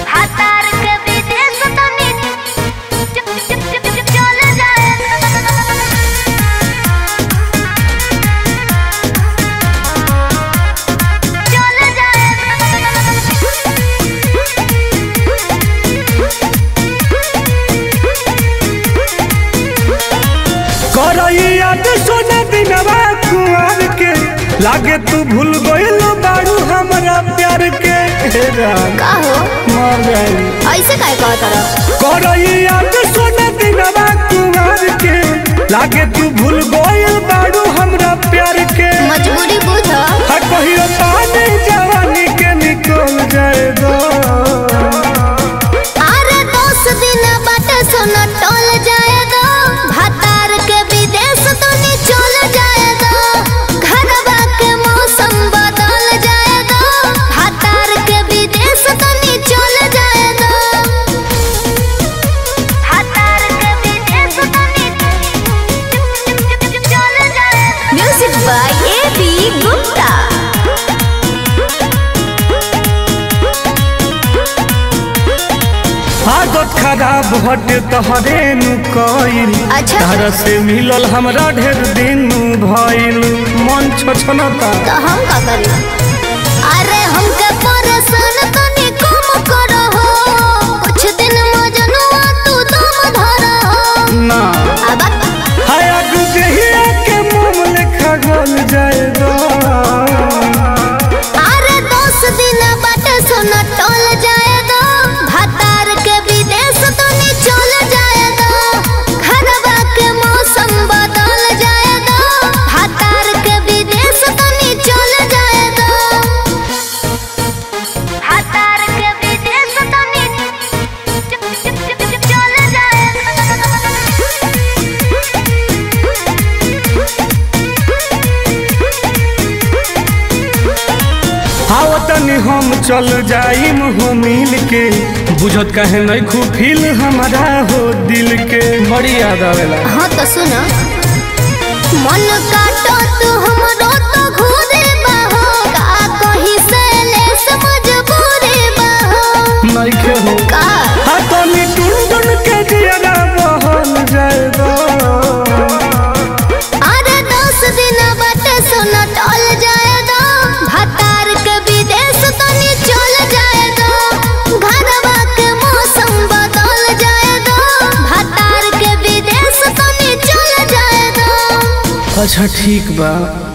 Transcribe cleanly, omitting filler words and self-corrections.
भातार के विदेश तनी चल जाए चल जाए करैया तो सोना दिनवा कुआर के लागे तू भूल गइल बारू हमरा प्यार के का हो मर गई ऐसे काहे कहत रह करैया तो सोना दिनवा कुआर के लागे तू भूल गइल बारू हमरा प्यार के मजबूरी बुझ हा कहियो पानी जवानी के निकल जाए दो अरे 10 दिन बाटे सोना टल जाए दो भातार के विदेश तनी चल जाए दो घरवा के मौसम बदल जाए दो भातार के विदेश तनी चल जाए दो भातार के विदेश तनी चल जाए म्यूजिक बाय ए.बी. गुप्ता आदत खराब हटे तहरे नु कइल अच्छा। तारा से मिलल हमरा ढेर दिन भइल मन छछनता तो हम का करी अरे हमके परेशान तनी कम करो हो कुछ दिन मजनुआ तू दम धरो हो ना अब हाया गुजहिया के मुंह लेखा गल जाए दो अरे 10 दिन बाटे सोना टल जाए दो भातार के विदेश तनी चल जाए दो घरवा के मौसम बदल जाए दो भातार के विदेश तनी चल जाए दो भातार के विदेश तनी चल जाए हाओ तनी हम चल जाइम हो मिल के बुझत काहे नहीं खूब फील हमारा हो दिल के बड़ी याद आवेला हाँ तो सुनो मन काटो तू हमरो तो घूरे बाहो का कहीं से ले मजबूरी बाहो नहीं के हो का हा तनी टुन टुन के जिया बहल जाए दो अरे 10 दिन बाटे सोना टल जाए दो भातार के विदेश तनी चल जाए दो घरवा के मौसम बदल जाए दो भातार के विदेश तनी चल जाए दो अच्छा ठीक बा।